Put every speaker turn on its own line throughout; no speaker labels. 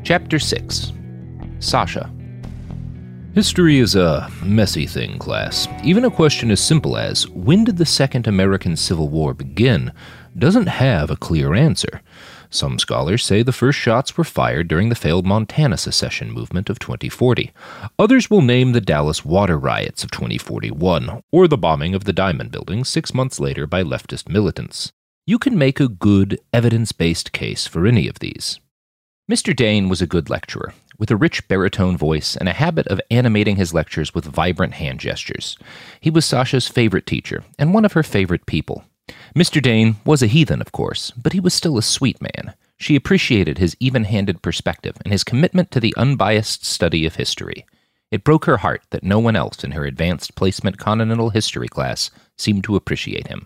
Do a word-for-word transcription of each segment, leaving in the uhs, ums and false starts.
Chapter six. Sasha. History is a messy thing, class. Even a question as simple as, when did the Second American Civil War begin, doesn't have a clear answer. Some scholars say the first shots were fired during the failed Montana secession movement of twenty forty. Others will name the Dallas water riots of twenty forty-one, or the bombing of the Diamond Building six months later by leftist militants. You can make a good, evidence-based case for any of these. Mister Dane was a good lecturer, with a rich baritone voice and a habit of animating his lectures with vibrant hand gestures. He was Sasha's favorite teacher, and one of her favorite people. Mister Dane was a heathen, of course, but he was still a sweet man. She appreciated his even-handed perspective and his commitment to the unbiased study of history. It broke her heart that no one else in her advanced placement continental history class seemed to appreciate him.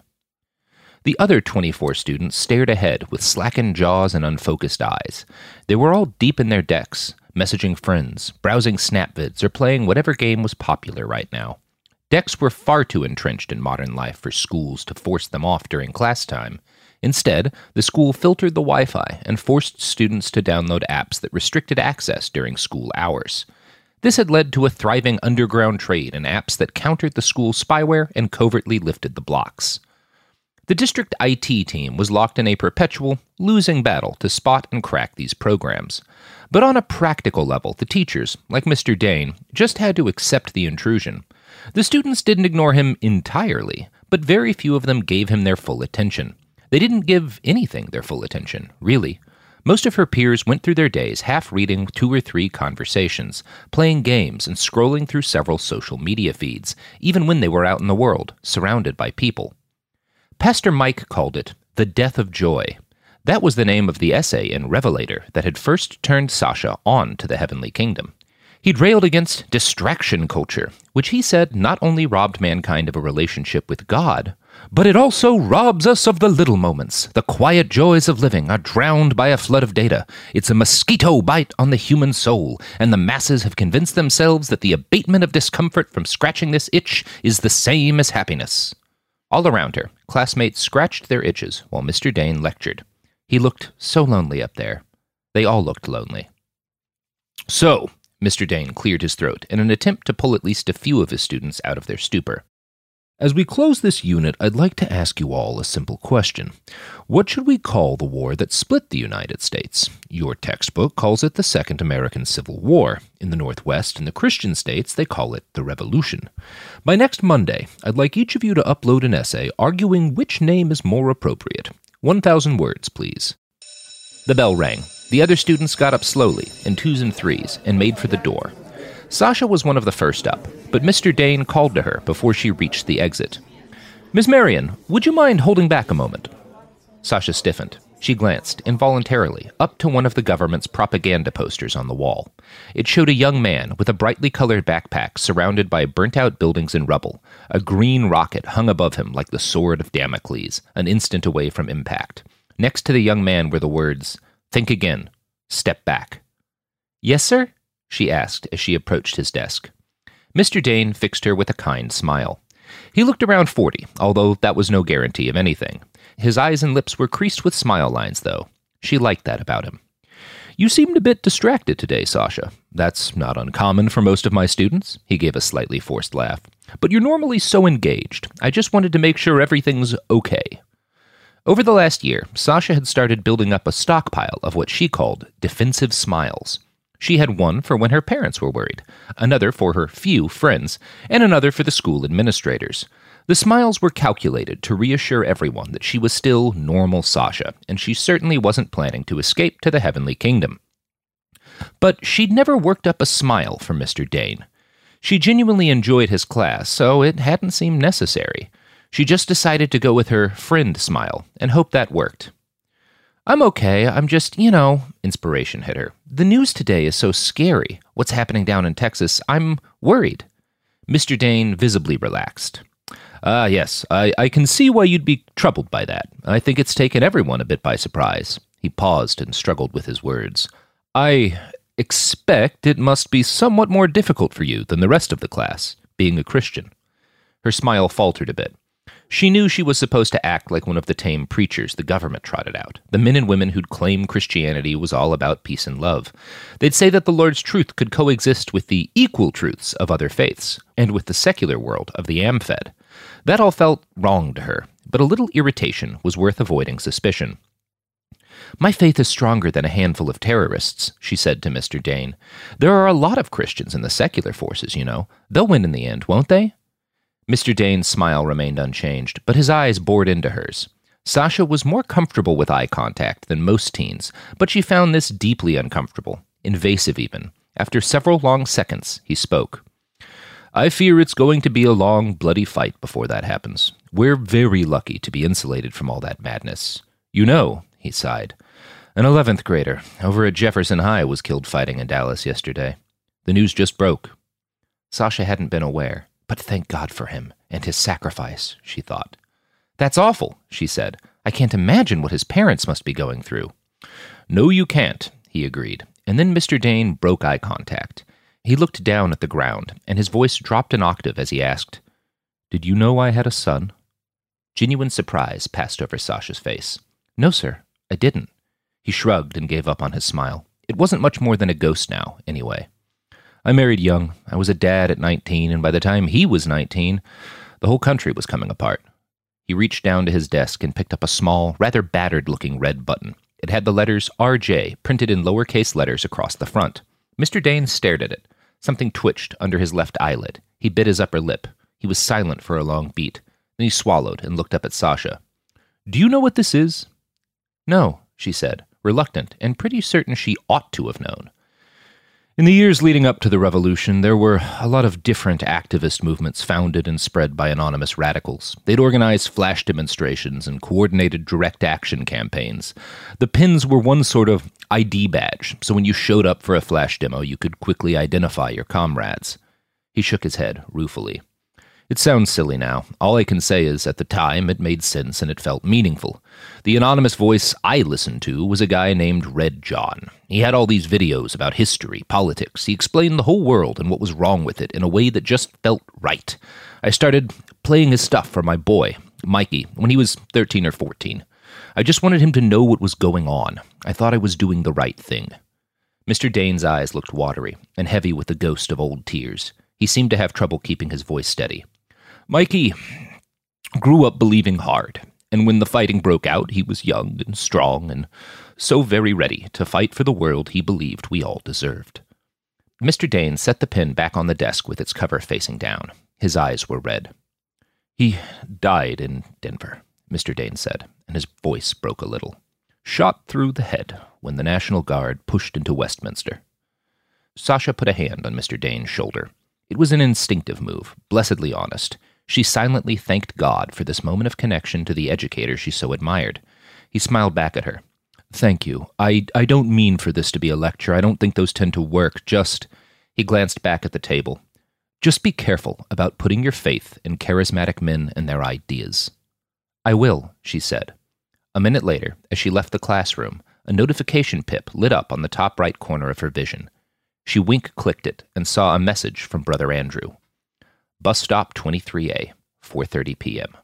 The other twenty-four students stared ahead with slackened jaws and unfocused eyes. They were all deep in their decks, messaging friends, browsing Snapvids, or playing whatever game was popular right now. Decks were far too entrenched in modern life for schools to force them off during class time. Instead, the school filtered the Wi-Fi and forced students to download apps that restricted access during school hours. This had led to a thriving underground trade in apps that countered the school's spyware and covertly lifted the blocks. The district I T team was locked in a perpetual, losing battle to spot and crack these programs. But on a practical level, the teachers, like Mister Dane, just had to accept the intrusion. The students didn't ignore him entirely, but very few of them gave him their full attention. They didn't give anything their full attention, really. Most of her peers went through their days half-reading two or three conversations, playing games, and scrolling through several social media feeds, even when they were out in the world, surrounded by people. Pastor Mike called it The Death of Joy. That was the name of the essay in Revelator that had first turned Sasha on to the heavenly kingdom. He'd railed against distraction culture, which he said not only robbed mankind of a relationship with God, but it also robs us of the little moments. The quiet joys of living are drowned by a flood of data. It's a mosquito bite on the human soul, and the masses have convinced themselves that the abatement of discomfort from scratching this itch is the same as happiness. All around her, classmates scratched their itches while Mister Dane lectured. He looked so lonely up there. They all looked lonely. So, Mister Dane cleared his throat in an attempt to pull at least a few of his students out of their stupor. As we close this unit, I'd like to ask you all a simple question. What should we call the war that split the United States? Your textbook calls it the Second American Civil War. In the Northwest and the Christian states, they call it the Revolution. By next Monday, I'd like each of you to upload an essay arguing which name is more appropriate. one thousand words, please. The bell rang. The other students got up slowly, in twos and threes, and made for the door. Sasha was one of the first up, but Mister Dane called to her before she reached the exit. Miss Marion, would you mind holding back a moment? Sasha stiffened. She glanced, involuntarily, up to one of the government's propaganda posters on the wall. It showed a young man with a brightly colored backpack surrounded by burnt-out buildings and rubble. A green rocket hung above him like the sword of Damocles, an instant away from impact. Next to the young man were the words, "Think again. Step back." "Yes, sir?" she asked as she approached his desk. Mister Dane fixed her with a kind smile. He looked around forty, although that was no guarantee of anything. His eyes and lips were creased with smile lines, though. She liked that about him. "You seemed a bit distracted today, Sasha. That's not uncommon for most of my students." He gave a slightly forced laugh. "But you're normally so engaged. I just wanted to make sure everything's okay." Over the last year, Sasha had started building up a stockpile of what she called defensive smiles. She had one for when her parents were worried, another for her few friends, and another for the school administrators. The smiles were calculated to reassure everyone that she was still normal Sasha, and she certainly wasn't planning to escape to the heavenly kingdom. But she'd never worked up a smile for Mister Dane. She genuinely enjoyed his class, so it hadn't seemed necessary. She just decided to go with her friend smile, and hoped that worked. "I'm okay, I'm just, you know," inspiration hit her. "The news today is so scary. What's happening down in Texas, I'm worried." Mister Dane visibly relaxed. "Ah, yes, I, I can see why you'd be troubled by that. I think it's taken everyone a bit by surprise." He paused and struggled with his words. "I expect it must be somewhat more difficult for you than the rest of the class, being a Christian." Her smile faltered a bit. She knew she was supposed to act like one of the tame preachers the government trotted out, the men and women who'd claim Christianity was all about peace and love. They'd say that the Lord's truth could coexist with the equal truths of other faiths, and with the secular world of the Am-Fed. That all felt wrong to her, but a little irritation was worth avoiding suspicion. "My faith is stronger than a handful of terrorists," she said to Mister Dane. "There are a lot of Christians in the secular forces, you know. They'll win in the end, won't they?" Mister Dane's smile remained unchanged, but his eyes bored into hers. Sasha was more comfortable with eye contact than most teens, but she found this deeply uncomfortable, invasive even. After several long seconds, he spoke. "I fear it's going to be a long, bloody fight before that happens. We're very lucky to be insulated from all that madness. You know," he sighed, "an eleventh grader over at Jefferson High was killed fighting in Dallas yesterday. The news just broke." Sasha hadn't been aware. But thank God for him, and his sacrifice, she thought. "That's awful," she said. "I can't imagine what his parents must be going through." "No, you can't," he agreed, and then Mister Dane broke eye contact. He looked down at the ground, and his voice dropped an octave as he asked, "Did you know I had a son?" Genuine surprise passed over Sasha's face. "No, sir, I didn't." He shrugged and gave up on his smile. It wasn't much more than a ghost now, anyway. "I married young. I was a dad at nineteen, and by the time he was nineteen, the whole country was coming apart." He reached down to his desk and picked up a small, rather battered-looking red button. It had the letters R J printed in lowercase letters across the front. Mister Dane stared at it. Something twitched under his left eyelid. He bit his upper lip. He was silent for a long beat. Then he swallowed and looked up at Sasha. "Do you know what this is?" "No," she said, reluctant and pretty certain she ought to have known. In the years leading up to the revolution, there were a lot of different activist movements founded and spread by anonymous radicals. They'd organize flash demonstrations and coordinated direct action campaigns. The pins were one sort of I D badge, so when you showed up for a flash demo, you could quickly identify your comrades. He shook his head ruefully. "It sounds silly now. All I can say is, at the time, it made sense and it felt meaningful. The anonymous voice I listened to was a guy named Red John. He had all these videos about history, politics. He explained the whole world and what was wrong with it in a way that just felt right. I started playing his stuff for my boy, Mikey, when he was thirteen or fourteen. I just wanted him to know what was going on. I thought I was doing the right thing." Mister Dane's eyes looked watery and heavy with the ghost of old tears. He seemed to have trouble keeping his voice steady. "Mikey grew up believing hard, and when the fighting broke out, he was young and strong and so very ready to fight for the world he believed we all deserved." Mister Dane set the pen back on the desk with its cover facing down. His eyes were red. "He died in Denver," Mister Dane said, and his voice broke a little. "Shot through the head when the National Guard pushed into Westminster." Sasha put a hand on Mister Dane's shoulder. It was an instinctive move, blessedly honest. She silently thanked God for this moment of connection to the educator she so admired. He smiled back at her. "Thank you. I, I don't mean for this to be a lecture. I don't think those tend to work. Just..." He glanced back at the table. "Just be careful about putting your faith in charismatic men and their ideas." "I will," she said. A minute later, as she left the classroom, a notification pip lit up on the top right corner of her vision. She wink-clicked it and saw a message from Brother Andrew. Bus stop twenty-three A, four thirty p.m.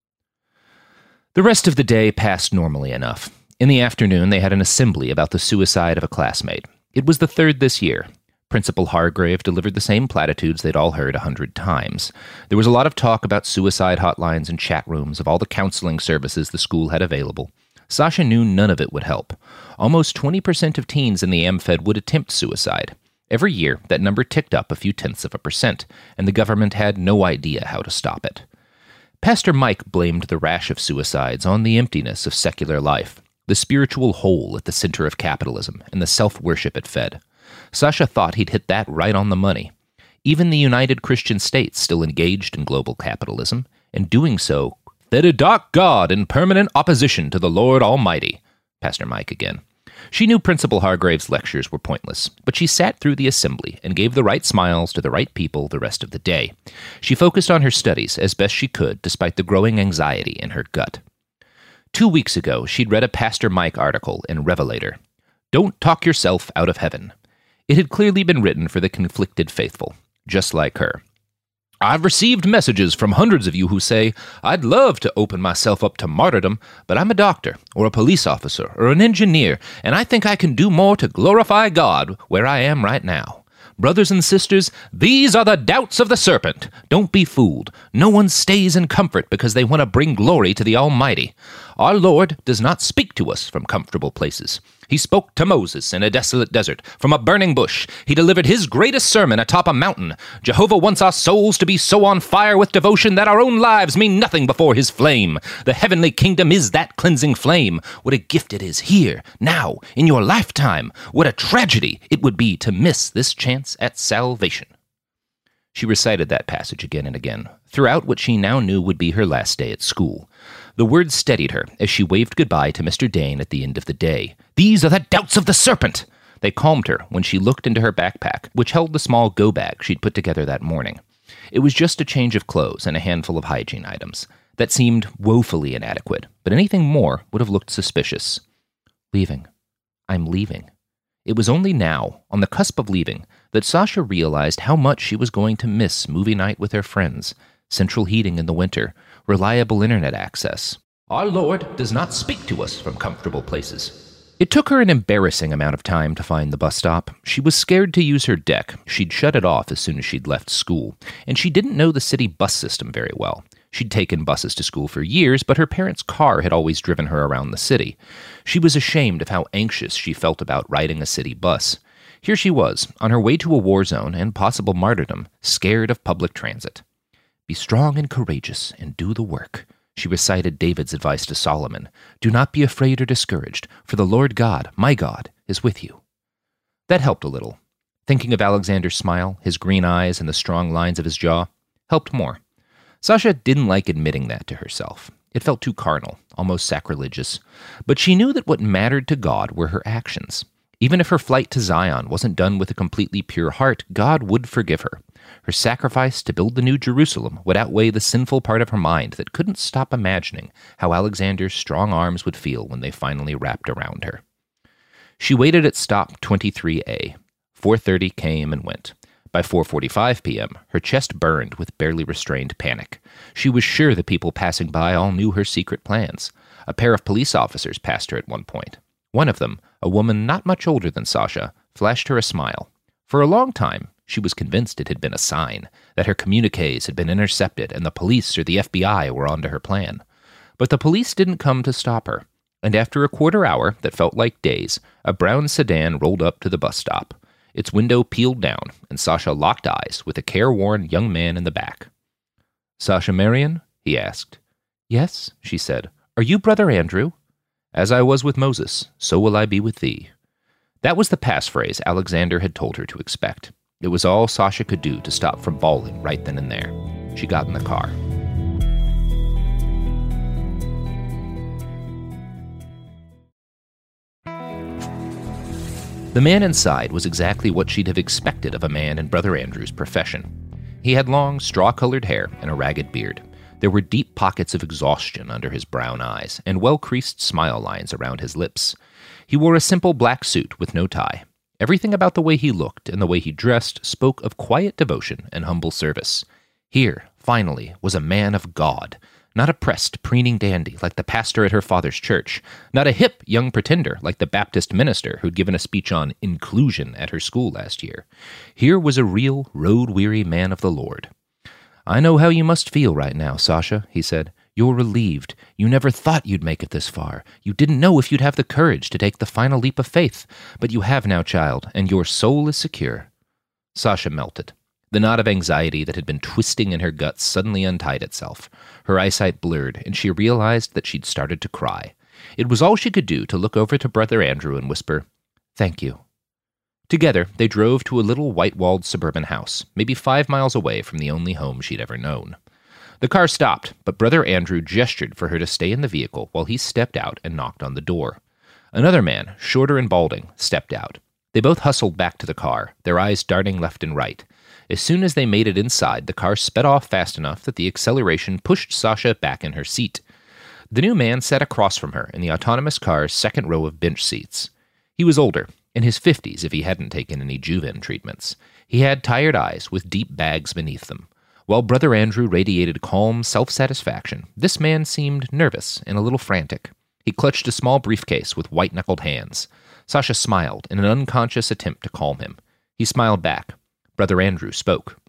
The rest of the day passed normally enough. In the afternoon, they had an assembly about the suicide of a classmate. It was the third this year. Principal Hargrave delivered the same platitudes they'd all heard a hundred times. There was a lot of talk about suicide hotlines and chat rooms, of all the counseling services the school had available. Sasha knew none of it would help. Almost twenty percent of teens in the Am-Fed would attempt suicide. Every year, that number ticked up a few tenths of a percent, and the government had no idea how to stop it. Pastor Mike blamed the rash of suicides on the emptiness of secular life, the spiritual hole at the center of capitalism, and the self-worship it fed. Sasha thought he'd hit that right on the money. Even the United Christian States still engaged in global capitalism, and doing so, "They're a dark God in permanent opposition to the Lord Almighty." Pastor Mike again. She knew Principal Hargrave's lectures were pointless, but she sat through the assembly and gave the right smiles to the right people the rest of the day. She focused on her studies as best she could, despite the growing anxiety in her gut. Two weeks ago, she'd read a Pastor Mike article in Revelator. "Don't talk yourself out of heaven." It had clearly been written for the conflicted faithful, just like her. I've received messages from hundreds of you who say, I'd love to open myself up to martyrdom, but I'm a doctor, or a police officer, or an engineer, and I think I can do more to glorify God where I am right now. Brothers and sisters, these are the doubts of the serpent. Don't be fooled. No one stays in comfort because they want to bring glory to the Almighty. Our Lord does not speak to us from comfortable places. He spoke to Moses in a desolate desert, from a burning bush. He delivered his greatest sermon atop a mountain. Jehovah wants our souls to be so on fire with devotion that our own lives mean nothing before his flame. The heavenly kingdom is that cleansing flame. What a gift it is here, now, in your lifetime. What a tragedy it would be to miss this chance at salvation. She recited that passage again and again, throughout what she now knew would be her last day at school. The words steadied her as she waved goodbye to Mister Dane at the end of the day. These are the doubts of the serpent! They calmed her when she looked into her backpack, which held the small go-bag she'd put together that morning. It was just a change of clothes and a handful of hygiene items. That seemed woefully inadequate, but anything more would have looked suspicious. Leaving. I'm leaving. It was only now, on the cusp of leaving, that Sasha realized how much she was going to miss movie night with her friends, central heating in the winter, reliable internet access. Our Lord does not speak to us from comfortable places. It took her an embarrassing amount of time to find the bus stop. She was scared to use her deck. She'd shut it off as soon as she'd left school, and she didn't know the city bus system very well. She'd taken buses to school for years, but her parents' car had always driven her around the city. She was ashamed of how anxious she felt about riding a city bus. Here she was, on her way to a war zone and possible martyrdom, scared of public transit. Be strong and courageous, and do the work. She recited David's advice to Solomon. Do not be afraid or discouraged, for the Lord God, my God, is with you. That helped a little. Thinking of Alexander's smile, his green eyes, and the strong lines of his jaw, helped more. Sasha didn't like admitting that to herself. It felt too carnal, almost sacrilegious. But she knew that what mattered to God were her actions. Even if her flight to Zion wasn't done with a completely pure heart, God would forgive her. Her sacrifice to build the New Jerusalem would outweigh the sinful part of her mind that couldn't stop imagining how Alexander's strong arms would feel when they finally wrapped around her. She waited at stop twenty-three A. four thirty came and went. By four forty-five p.m., her chest burned with barely restrained panic. She was sure the people passing by all knew her secret plans. A pair of police officers passed her at one point. One of them, a woman not much older than Sasha, flashed her a smile. For a long time, she was convinced it had been a sign, that her communiques had been intercepted and the police or the F B I were onto her plan. But the police didn't come to stop her, and after a quarter hour that felt like days, a brown sedan rolled up to the bus stop. Its window peeled down, and Sasha locked eyes with a careworn young man in the back. Sasha Marion? He asked. Yes, she said. Are you Brother Andrew? As I was with Moses, so will I be with thee. That was the passphrase Alexander had told her to expect. It was all Sasha could do to stop from bawling right then and there. She got in the car. The man inside was exactly what she'd have expected of a man in Brother Andrew's profession. He had long, straw-colored hair and a ragged beard. There were deep pockets of exhaustion under his brown eyes, and well-creased smile lines around his lips. He wore a simple black suit with no tie. Everything about the way he looked and the way he dressed spoke of quiet devotion and humble service. Here, finally, was a man of God, not a pressed, preening dandy like the pastor at her father's church, not a hip young pretender like the Baptist minister who'd given a speech on inclusion at her school last year. Here was a real, road-weary man of the Lord. I know how you must feel right now, Sasha, he said. You're relieved. You never thought you'd make it this far. You didn't know if you'd have the courage to take the final leap of faith. But you have now, child, and your soul is secure. Sasha melted. The knot of anxiety that had been twisting in her guts suddenly untied itself. Her eyesight blurred, and she realized that she'd started to cry. It was all she could do to look over to Brother Andrew and whisper, Thank you. Together, they drove to a little white-walled suburban house, maybe five miles away from the only home she'd ever known. The car stopped, but Brother Andrew gestured for her to stay in the vehicle while he stepped out and knocked on the door. Another man, shorter and balding, stepped out. They both hustled back to the car, their eyes darting left and right. As soon as they made it inside, the car sped off fast enough that the acceleration pushed Sasha back in her seat. The new man sat across from her in the autonomous car's second row of bench seats. He was older, in his fifties if he hadn't taken any Juven treatments. He had tired eyes with deep bags beneath them. While Brother Andrew radiated calm self-satisfaction, this man seemed nervous and a little frantic. He clutched a small briefcase with white-knuckled hands. Sasha smiled in an unconscious attempt to calm him. He smiled back. Brother Andrew spoke.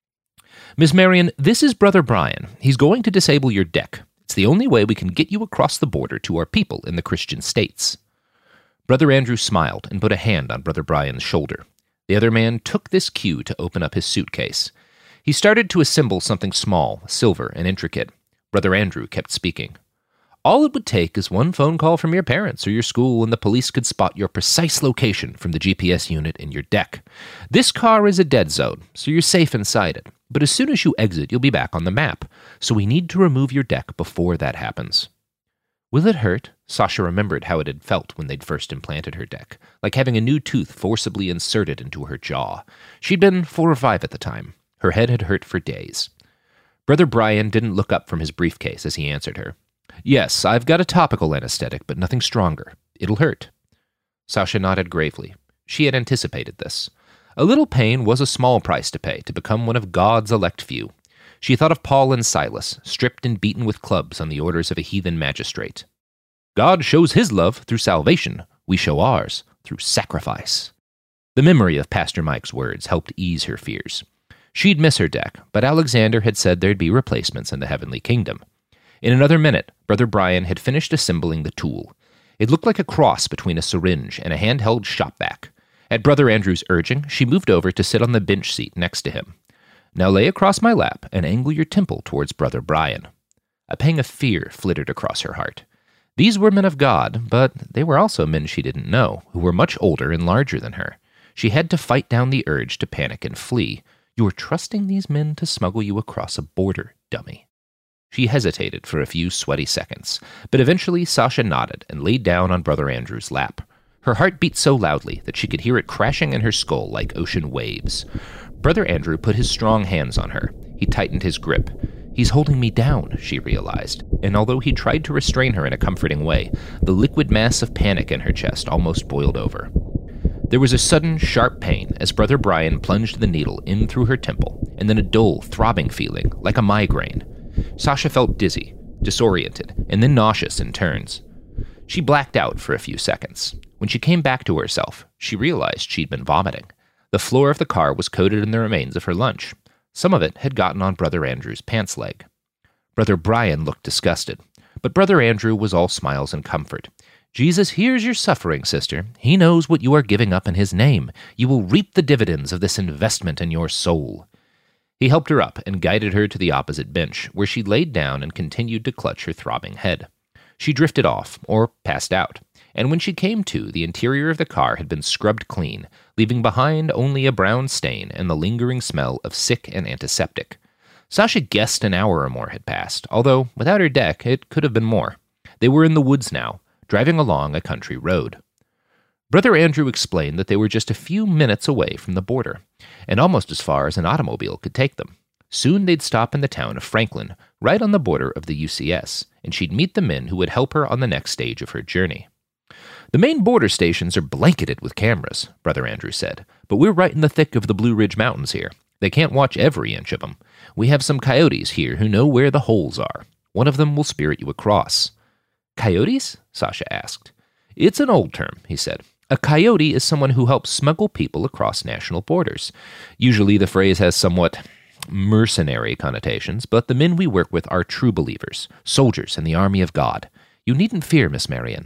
"Miss Marion, this is Brother Brian. He's going to disable your deck. It's the only way we can get you across the border to our people in the Christian states." Brother Andrew smiled and put a hand on Brother Brian's shoulder. The other man took this cue to open up his suitcase. He started to assemble something small, silver, and intricate. Brother Andrew kept speaking. "All it would take is one phone call from your parents or your school, and the police could spot your precise location from the G P S unit in your deck. This car is a dead zone, so you're safe inside it. But as soon as you exit, you'll be back on the map, so we need to remove your deck before that happens." "Will it hurt?" Sasha remembered how it had felt when they'd first implanted her deck, like having a new tooth forcibly inserted into her jaw. She'd been four or five at the time. Her head had hurt for days. Brother Brian didn't look up from his briefcase as he answered her. "Yes, I've got a topical anesthetic, but nothing stronger. It'll hurt." Sasha nodded gravely. She had anticipated this. A little pain was a small price to pay to become one of God's elect few. She thought of Paul and Silas, stripped and beaten with clubs on the orders of a heathen magistrate. God shows his love through salvation. We show ours through sacrifice. The memory of Pastor Mike's words helped ease her fears. She'd miss her deck, but Alexander had said there'd be replacements in the heavenly kingdom. In another minute, Brother Brian had finished assembling the tool. It looked like a cross between a syringe and a handheld shopvac. At Brother Andrew's urging, she moved over to sit on the bench seat next to him. "Now lay across my lap and angle your temple towards Brother Brian." A pang of fear flittered across her heart. These were men of God, but they were also men she didn't know, who were much older and larger than her. She had to fight down the urge to panic and flee. "You are trusting these men to smuggle you across a border, dummy." She hesitated for a few sweaty seconds, but eventually Sasha nodded and laid down on Brother Andrew's lap. Her heart beat so loudly that she could hear it crashing in her skull like ocean waves. Brother Andrew put his strong hands on her. He tightened his grip. "He's holding me down," she realized, and although he tried to restrain her in a comforting way, the liquid mass of panic in her chest almost boiled over. There was a sudden, sharp pain as Brother Brian plunged the needle in through her temple, and then a dull, throbbing feeling, like a migraine. Sasha felt dizzy, disoriented, and then nauseous in turns. She blacked out for a few seconds. When she came back to herself, she realized she'd been vomiting. The floor of the car was coated in the remains of her lunch. Some of it had gotten on Brother Andrew's pants leg. Brother Brian looked disgusted, but Brother Andrew was all smiles and comfort. "Jesus hears your suffering, sister. He knows what you are giving up in his name. You will reap the dividends of this investment in your soul." He helped her up and guided her to the opposite bench, where she laid down and continued to clutch her throbbing head. She drifted off, or passed out, and when she came to, the interior of the car had been scrubbed clean, leaving behind only a brown stain and the lingering smell of sick and antiseptic. Sasha guessed an hour or more had passed, although, without her deck, it could have been more. They were in the woods now, driving along a country road. Brother Andrew explained that they were just a few minutes away from the border, and almost as far as an automobile could take them. Soon they'd stop in the town of Franklin, right on the border of the U C S, and she'd meet the men who would help her on the next stage of her journey. "The main border stations are blanketed with cameras," Brother Andrew said, "but we're right in the thick of the Blue Ridge Mountains here. They can't watch every inch of them. We have some coyotes here who know where the holes are. One of them will spirit you across." "Coyotes?" Sasha asked. "It's an old term," he said. "A coyote is someone who helps smuggle people across national borders. Usually the phrase has somewhat mercenary connotations, but the men we work with are true believers, soldiers in the army of God. You needn't fear, Miss Marion."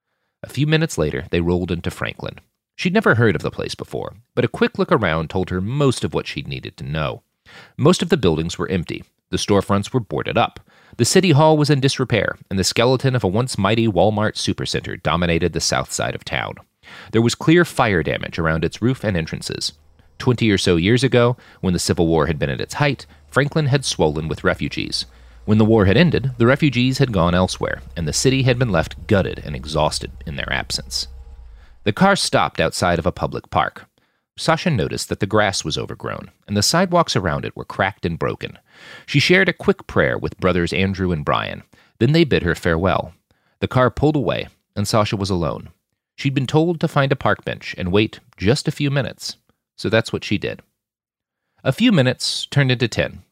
A few minutes later, they rolled into Franklin. She'd never heard of the place before, but a quick look around told her most of what she'd needed to know. Most of the buildings were empty. The storefronts were boarded up. The city hall was in disrepair, and the skeleton of a once mighty Walmart supercenter dominated the south side of town. There was clear fire damage around its roof and entrances. Twenty or so years ago, when the Civil War had been at its height, Franklin had swollen with refugees. When the war had ended, the refugees had gone elsewhere, and the city had been left gutted and exhausted in their absence. The car stopped outside of a public park. Sasha noticed that the grass was overgrown, and the sidewalks around it were cracked and broken. She shared a quick prayer with brothers Andrew and Brian. Then they bid her farewell. The car pulled away, and Sasha was alone. She'd been told to find a park bench and wait just a few minutes, so that's what she did. A few minutes turned into ten,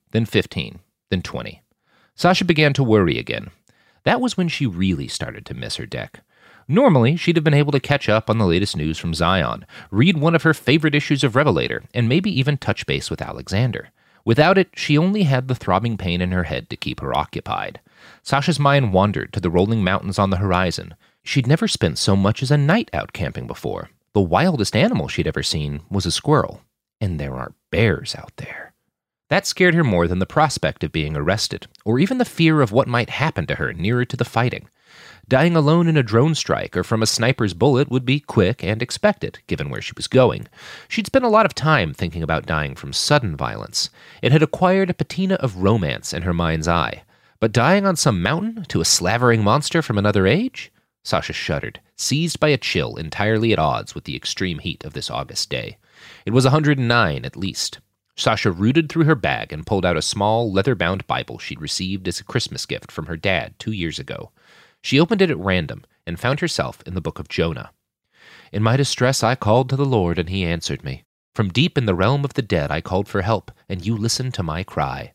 then fifteen, then twenty. Sasha began to worry again. That was when she really started to miss her deck. Normally, she'd have been able to catch up on the latest news from Zion, read one of her favorite issues of Revelator, and maybe even touch base with Alexander. Without it, she only had the throbbing pain in her head to keep her occupied. Sasha's mind wandered to the rolling mountains on the horizon. She'd never spent so much as a night out camping before. The wildest animal she'd ever seen was a squirrel. And there are bears out there. That scared her more than the prospect of being arrested, or even the fear of what might happen to her nearer to the fighting. Dying alone in a drone strike or from a sniper's bullet would be quick and expected, given where she was going. She'd spent a lot of time thinking about dying from sudden violence. It had acquired a patina of romance in her mind's eye. But dying on some mountain to a slavering monster from another age? Sasha shuddered, seized by a chill entirely at odds with the extreme heat of this August day. It was one hundred nine at least. Sasha rooted through her bag and pulled out a small, leather-bound Bible she'd received as a Christmas gift from her dad two years ago. She opened it at random and found herself in the book of Jonah. In my distress I called to the Lord, and he answered me. From deep in the realm of the dead I called for help, and you listened to my cry.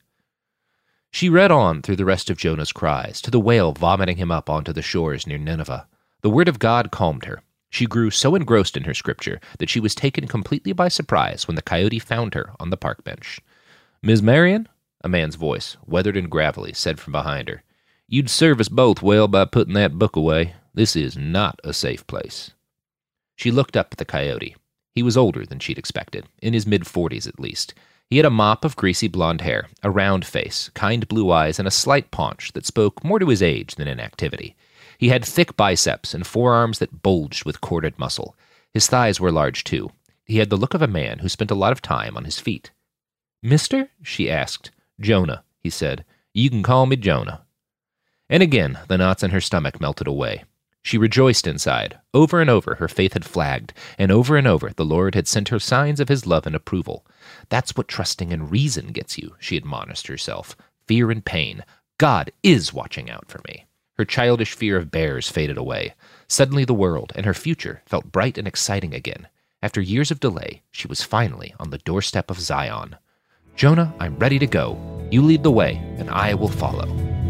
She read on through the rest of Jonah's cries, to the whale vomiting him up onto the shores near Nineveh. The word of God calmed her. She grew so engrossed in her scripture that she was taken completely by surprise when the coyote found her on the park bench. "Miss Marion?" A man's voice, weathered and gravelly, said from behind her. "You'd serve us both well by putting that book away. This is not a safe place." She looked up at the coyote. He was older than she'd expected, in his mid-forties at least. He had a mop of greasy blonde hair, a round face, kind blue eyes, and a slight paunch that spoke more to his age than inactivity. He had thick biceps and forearms that bulged with corded muscle. His thighs were large, too. He had the look of a man who spent a lot of time on his feet. "Mister?" she asked. "Jonah," he said. "You can call me Jonah." And again, the knots in her stomach melted away. She rejoiced inside. Over and over, her faith had flagged, and over and over, the Lord had sent her signs of his love and approval. That's what trusting in reason gets you, she admonished herself. Fear and pain. God is watching out for me. Her childish fear of bears faded away. Suddenly the world and her future felt bright and exciting again. After years of delay, she was finally on the doorstep of Zion. "Jonah, I'm ready to go. You lead the way, and I will follow."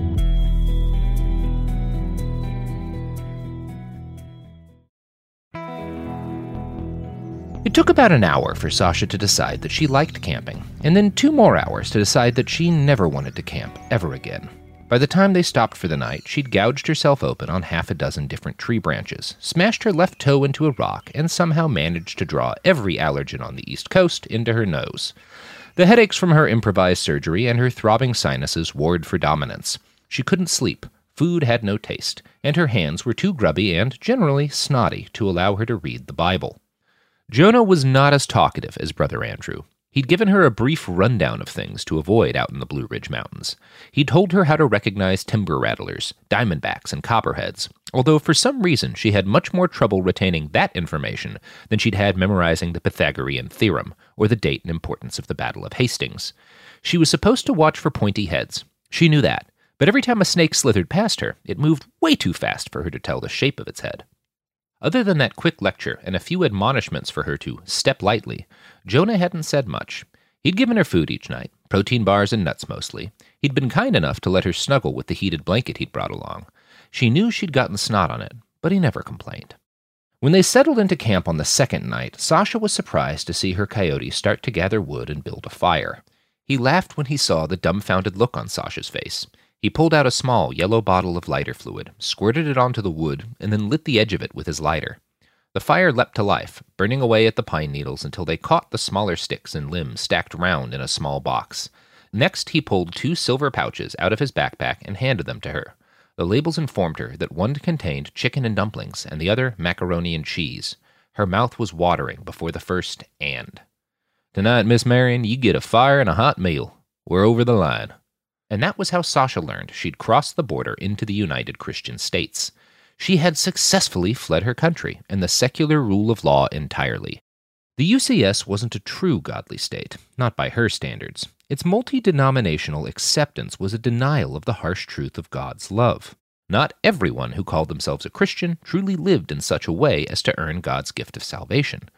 It took about an hour for Sasha to decide that she liked camping, and then two more hours to decide that she never wanted to camp ever again. By the time they stopped for the night, she'd gouged herself open on half a dozen different tree branches, smashed her left toe into a rock, and somehow managed to draw every allergen on the East Coast into her nose. The headaches from her improvised surgery and her throbbing sinuses warred for dominance. She couldn't sleep, food had no taste, and her hands were too grubby and, generally, snotty to allow her to read the Bible. Jonah was not as talkative as Brother Andrew. He'd given her a brief rundown of things to avoid out in the Blue Ridge Mountains. He'd told her how to recognize timber rattlers, diamondbacks, and copperheads, although for some reason she had much more trouble retaining that information than she'd had memorizing the Pythagorean theorem, or the date and importance of the Battle of Hastings. She was supposed to watch for pointy heads. She knew that, but every time a snake slithered past her, it moved way too fast for her to tell the shape of its head. Other than that quick lecture and a few admonishments for her to step lightly, Jonah hadn't said much. He'd given her food each night, protein bars and nuts mostly. He'd been kind enough to let her snuggle with the heated blanket he'd brought along. She knew she'd gotten snot on it, but he never complained. When they settled into camp on the second night, Sasha was surprised to see her coyote start to gather wood and build a fire. He laughed when he saw the dumbfounded look on Sasha's face. He pulled out a small yellow bottle of lighter fluid, squirted it onto the wood, and then lit the edge of it with his lighter. The fire leapt to life, burning away at the pine needles until they caught the smaller sticks and limbs stacked round in a small box. Next, he pulled two silver pouches out of his backpack and handed them to her. The labels informed her that one contained chicken and dumplings, and the other macaroni and cheese. Her mouth was watering before the first and. "Tonight, Miss Marion, you get a fire and a hot meal. We're over the line." And that was how Sasha learned she'd crossed the border into the United Christian States. She had successfully fled her country and the secular rule of law entirely. The U C S wasn't a true godly state, not by her standards. Its multi-denominational acceptance was a denial of the harsh truth of God's love. Not everyone who called themselves a Christian truly lived in such a way as to earn God's gift of salvation.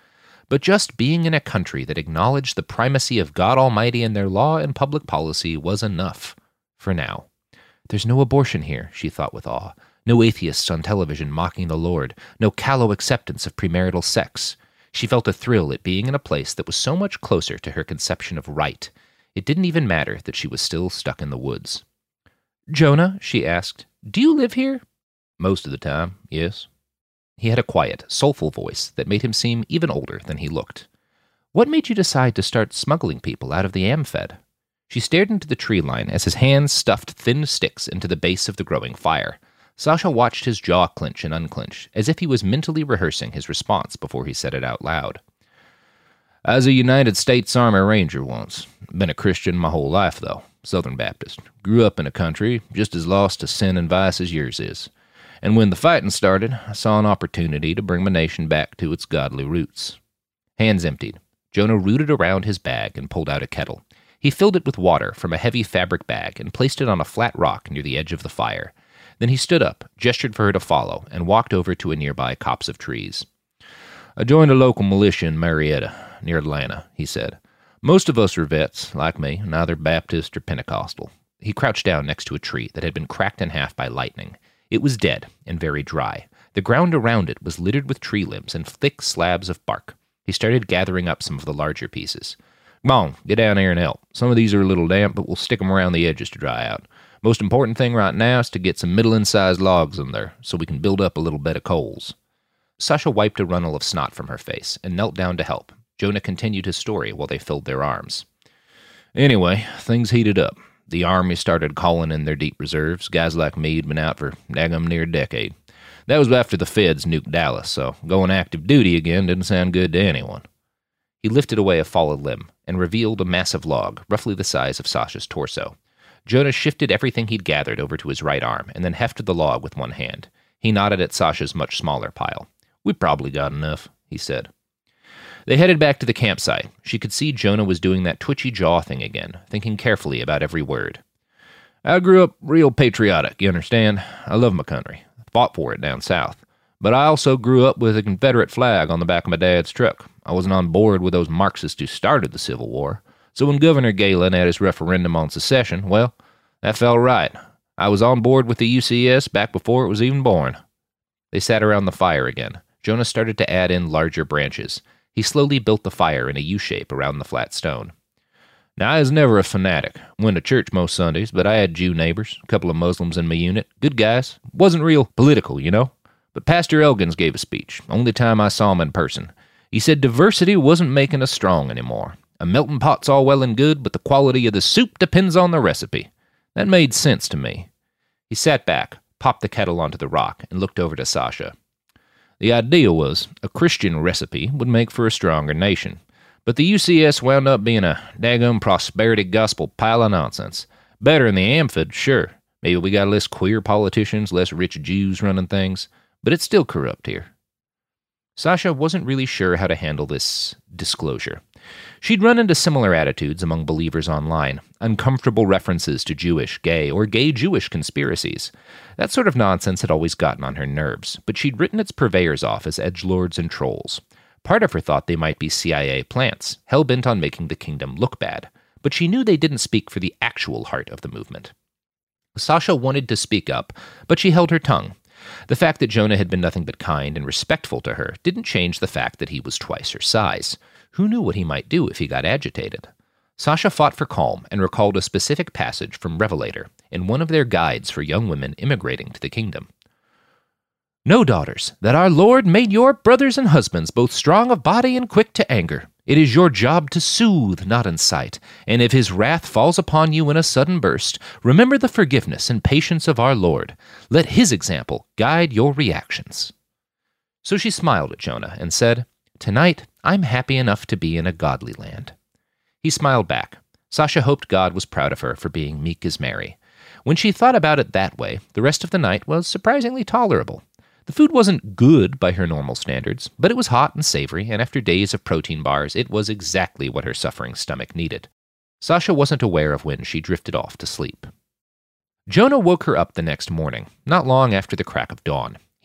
but just being in a country that acknowledged the primacy of God Almighty in their law and public policy was enough, for now. There's no abortion here, she thought with awe. No atheists on television mocking the Lord. No callow acceptance of premarital sex. She felt a thrill at being in a place that was so much closer to her conception of right. It didn't even matter that she was still stuck in the woods. "Jonah," she asked, "do you live here?" "Most of the time, yes." He had a quiet, soulful voice that made him seem even older than he looked. "What made you decide to start smuggling people out of the Amfed?" She stared into the tree line as his hands stuffed thin sticks into the base of the growing fire. Sasha watched his jaw clench and unclench, as if he was mentally rehearsing his response before he said it out loud. "I was a United States Army Ranger once. Been a Christian my whole life, though. Southern Baptist. Grew up in a country just as lost to sin and vice as yours is. And when the fighting started, I saw an opportunity to bring my nation back to its godly roots." Hands emptied, Jonah rooted around his bag and pulled out a kettle. He filled it with water from a heavy fabric bag and placed it on a flat rock near the edge of the fire. Then he stood up, gestured for her to follow, and walked over to a nearby copse of trees. "I joined a local militia in Marietta, near Atlanta," he said. "Most of us are vets, like me, neither Baptist or Pentecostal." He crouched down next to a tree that had been cracked in half by lightning. It was dead and very dry. The ground around it was littered with tree limbs and thick slabs of bark. He started gathering up some of the larger pieces. "Come on, get down here and help. Some of these are a little damp, but we'll stick them around the edges to dry out. Most important thing right now is to get some middling-sized logs in there, so we can build up a little bed of coals." Sasha wiped a runnel of snot from her face and knelt down to help. Jonah continued his story while they filled their arms. "Anyway, things heated up. The Army started calling in their deep reserves. Guys like me had been out for daggum near a decade. That was after the Feds nuked Dallas, so going active duty again didn't sound good to anyone." He lifted away a fallen limb and revealed a massive log, roughly the size of Sasha's torso. Jonah shifted everything he'd gathered over to his right arm and then hefted the log with one hand. He nodded at Sasha's much smaller pile. "We probably got enough," he said. They headed back to the campsite. She could see Jonah was doing that twitchy jaw thing again, thinking carefully about every word. "I grew up real patriotic, you understand? I love my country. Fought for it down south. But I also grew up with a Confederate flag on the back of my dad's truck. I wasn't on board with those Marxists who started the Civil War. So when Governor Galen had his referendum on secession, well, that felt right. I was on board with the U C S back before it was even born." They sat around the fire again. Jonah started to add in larger branches. He slowly built the fire in a U-shape around the flat stone. "Now, I was never a fanatic. Went to church most Sundays, but I had Jew neighbors, a couple of Muslims in my unit. Good guys. Wasn't real political, you know. But Pastor Elgins gave a speech. Only time I saw him in person. He said diversity wasn't making us strong anymore. A melting pot's all well and good, but the quality of the soup depends on the recipe. That made sense to me." He sat back, popped the kettle onto the rock, and looked over to Sasha. "The idea was a Christian recipe would make for a stronger nation. But the U C S wound up being a daggum prosperity gospel pile of nonsense. Better than the Amfed, sure. Maybe we got less queer politicians, less rich Jews running things, but it's still corrupt here." Sasha wasn't really sure how to handle this disclosure. She'd run into similar attitudes among believers online, uncomfortable references to Jewish, gay, or gay-Jewish conspiracies. That sort of nonsense had always gotten on her nerves, but she'd written its purveyors off as edgelords and trolls. Part of her thought they might be C I A plants, hell-bent on making the kingdom look bad, but she knew they didn't speak for the actual heart of the movement. Sasha wanted to speak up, but she held her tongue. The fact that Jonah had been nothing but kind and respectful to her didn't change the fact that he was twice her size. Who knew what he might do if he got agitated? Sasha fought for calm and recalled a specific passage from Revelator in one of their guides for young women immigrating to the kingdom. "Know, daughters, that our Lord made your brothers and husbands both strong of body and quick to anger. It is your job to soothe, not incite, and if his wrath falls upon you in a sudden burst, remember the forgiveness and patience of our Lord. Let his example guide your reactions." So she smiled at Jonah and said, "Tonight, I'm happy enough to be in a godly land." He smiled back. Sasha hoped God was proud of her for being meek as Mary. When she thought about it that way, the rest of the night was surprisingly tolerable. The food wasn't good by her normal standards, but it was hot and savory, and after days of protein bars, it was exactly what her suffering stomach needed. Sasha wasn't aware of when she drifted off to sleep. Jonah woke her up the next morning, not long after the crack of dawn.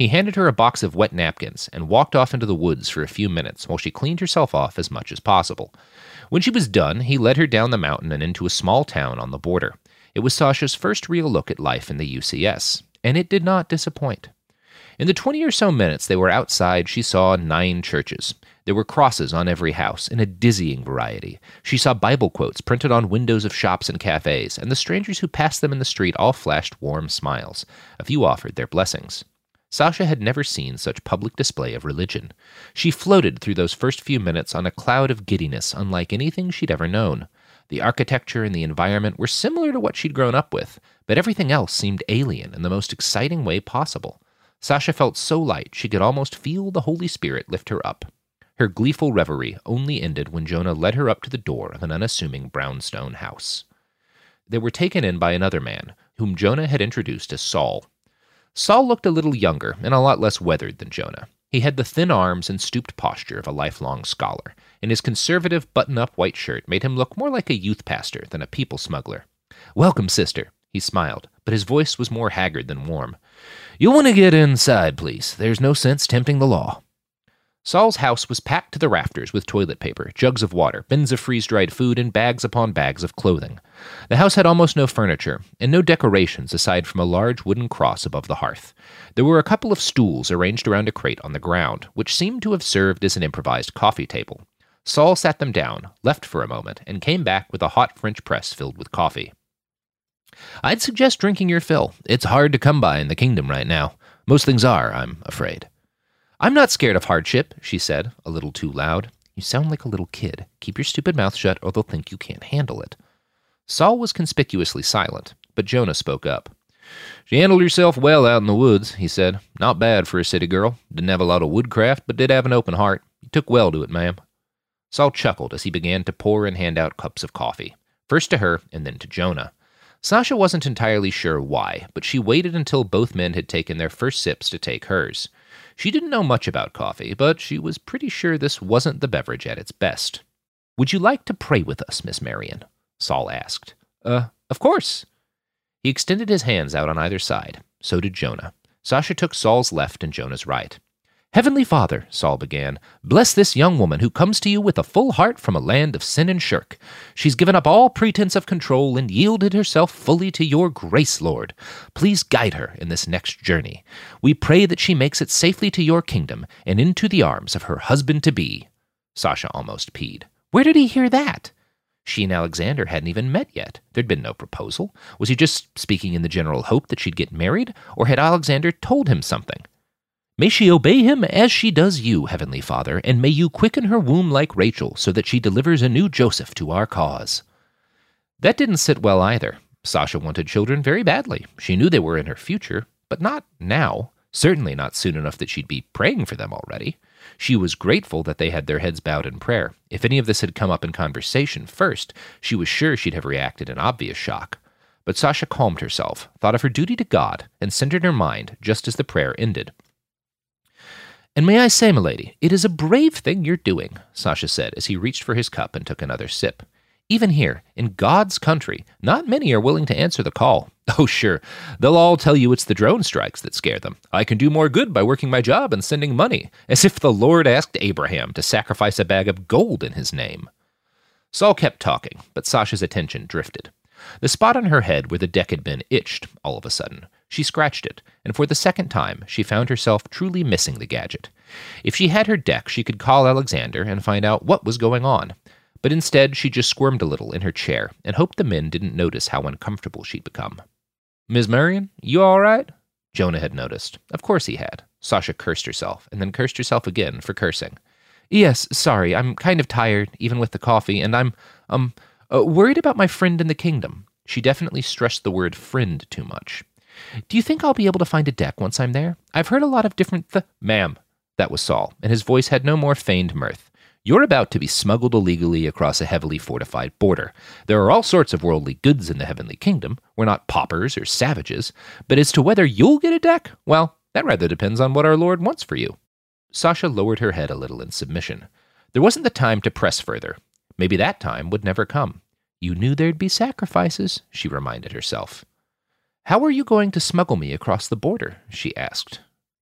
He handed her a box of wet napkins and walked off into the woods for a few minutes while she cleaned herself off as much as possible. When she was done, he led her down the mountain and into a small town on the border. It was Sasha's first real look at life in the U C S, and it did not disappoint. In the twenty or so minutes they were outside, she saw nine churches. There were crosses on every house, in a dizzying variety. She saw Bible quotes printed on windows of shops and cafes, and the strangers who passed them in the street all flashed warm smiles. A few offered their blessings. Sasha had never seen such public display of religion. She floated through those first few minutes on a cloud of giddiness unlike anything she'd ever known. The architecture and the environment were similar to what she'd grown up with, but everything else seemed alien in the most exciting way possible. Sasha felt so light she could almost feel the Holy Spirit lift her up. Her gleeful reverie only ended when Jonah led her up to the door of an unassuming brownstone house. They were taken in by another man, whom Jonah had introduced as Saul. Saul looked a little younger and a lot less weathered than Jonah. He had the thin arms and stooped posture of a lifelong scholar, and his conservative button-up white shirt made him look more like a youth pastor than a people smuggler. "Welcome, sister," he smiled, but his voice was more haggard than warm. "You'll want to get inside, please. There's no sense tempting the law." Saul's house was packed to the rafters with toilet paper, jugs of water, bins of freeze-dried food, and bags upon bags of clothing. The house had almost no furniture, and no decorations aside from a large wooden cross above the hearth. There were a couple of stools arranged around a crate on the ground, which seemed to have served as an improvised coffee table. Saul sat them down, left for a moment, and came back with a hot French press filled with coffee. "I'd suggest drinking your fill. It's hard to come by in the kingdom right now. Most things are, I'm afraid." "I'm not scared of hardship," she said, a little too loud. "You sound like a little kid. Keep your stupid mouth shut, or they'll think you can't handle it." Saul was conspicuously silent, but Jonah spoke up. "She handled herself well out in the woods," he said. "Not bad for a city girl. Didn't have a lot of woodcraft, but did have an open heart. You took well to it, ma'am." Saul chuckled as he began to pour and hand out cups of coffee, first to her and then to Jonah. Sasha wasn't entirely sure why, but she waited until both men had taken their first sips to take hers. She didn't know much about coffee, but she was pretty sure this wasn't the beverage at its best. "Would you like to pray with us, Miss Marion?" Saul asked. Uh, of course." He extended his hands out on either side. So did Jonah. Sasha took Saul's left and Jonah's right. "Heavenly Father," Saul began, "bless this young woman who comes to you with a full heart from a land of sin and shirk. She's given up all pretense of control and yielded herself fully to your grace, Lord. Please guide her in this next journey. We pray that she makes it safely to your kingdom and into the arms of her husband-to-be." Sasha almost peed. Where did he hear that? She and Alexander hadn't even met yet. There'd been no proposal. Was he just speaking in the general hope that she'd get married, or had Alexander told him something? "May she obey him as she does you, Heavenly Father, and may you quicken her womb like Rachel, so that she delivers a new Joseph to our cause." That didn't sit well either. Sasha wanted children very badly. She knew they were in her future, but not now. Certainly not soon enough that she'd be praying for them already. She was grateful that they had their heads bowed in prayer. If any of this had come up in conversation first, she was sure she'd have reacted in obvious shock. But Sasha calmed herself, thought of her duty to God, and centered her mind just as the prayer ended. "And may I say, milady, it is a brave thing you're doing," Sasha said as he reached for his cup and took another sip. "Even here, in God's country, not many are willing to answer the call. Oh, sure, they'll all tell you it's the drone strikes that scare them. I can do more good by working my job and sending money, as if the Lord asked Abraham to sacrifice a bag of gold in his name." Saul kept talking, but Sasha's attention drifted. The spot on her head where the deck had been itched all of a sudden. She scratched it, and for the second time, she found herself truly missing the gadget. If she had her deck, she could call Alexander and find out what was going on. But instead, she just squirmed a little in her chair and hoped the men didn't notice how uncomfortable she'd become. "Miss Marion, you all right?" Jonah had noticed. Of course he had. Sasha cursed herself, and then cursed herself again for cursing. "Yes, sorry, I'm kind of tired, even with the coffee, and I'm, um, uh, worried about my friend in the kingdom." She definitely stressed the word friend too much. "Do you think I'll be able to find a deck once I'm there? I've heard a lot of different th- Ma'am," that was Saul, and his voice had no more feigned mirth. "You're about to be smuggled illegally across a heavily fortified border. There are all sorts of worldly goods in the heavenly kingdom. We're not paupers or savages. But as to whether you'll get a deck, well, that rather depends on what our Lord wants for you." Sasha lowered her head a little in submission. There wasn't the time to press further. Maybe that time would never come. "You knew there'd be sacrifices," she reminded herself. "How are you going to smuggle me across the border?" she asked.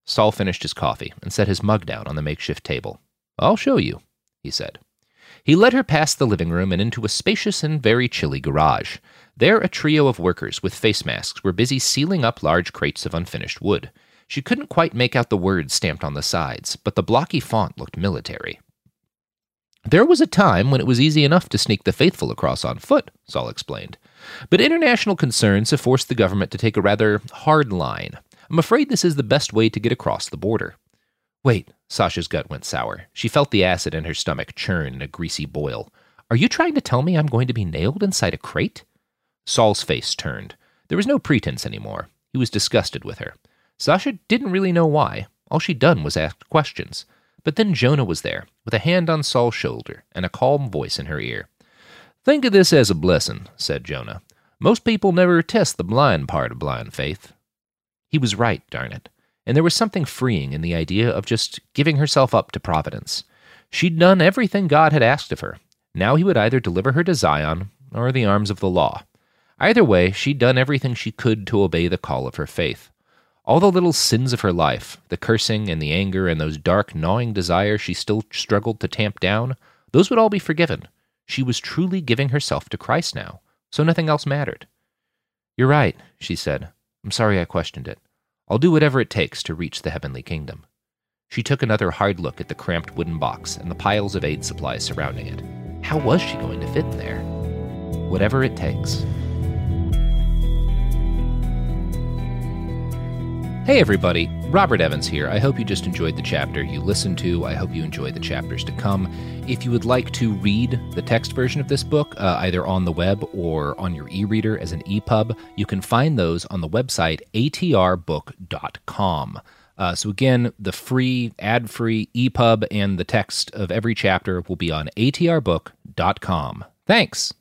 Saul finished his coffee and set his mug down on the makeshift table. "I'll show you," he said. He led her past the living room and into a spacious and very chilly garage. There, a trio of workers with face masks were busy sealing up large crates of unfinished wood. She couldn't quite make out the words stamped on the sides, but the blocky font looked military. "There was a time when it was easy enough to sneak the faithful across on foot," Saul explained. "But international concerns have forced the government to take a rather hard line. I'm afraid this is the best way to get across the border." "Wait," Sasha's gut went sour. She felt the acid in her stomach churn in a greasy boil. "Are you trying to tell me I'm going to be nailed inside a crate?" Saul's face turned. There was no pretense anymore. He was disgusted with her. Sasha didn't really know why. All she'd done was ask questions. But then Jonah was there, with a hand on Saul's shoulder and a calm voice in her ear. "Think of this as a blessing," said Jonah. "Most people never test the blind part of blind faith." He was right, darn it. And there was something freeing in the idea of just giving herself up to Providence. She'd done everything God had asked of her. Now he would either deliver her to Zion or the arms of the law. Either way, she'd done everything she could to obey the call of her faith. All the little sins of her life, the cursing and the anger and those dark, gnawing desires she still struggled to tamp down, those would all be forgiven. She was truly giving herself to Christ now, so nothing else mattered. "You're right," she said. "I'm sorry I questioned it. I'll do whatever it takes to reach the heavenly kingdom." She took another hard look at the cramped wooden box and the piles of aid supplies surrounding it. How was she going to fit in there? Whatever it takes. Hey everybody, Robert Evans here. I hope you just enjoyed the chapter you listened to. I hope you enjoy the chapters to come. If you would like to read the text version of this book, uh, either on the web or on your e-reader as an E P U B, you can find those on the website a t r book dot com. Uh, so again, the free, ad-free E P U B and the text of every chapter will be on a t r book dot com. Thanks!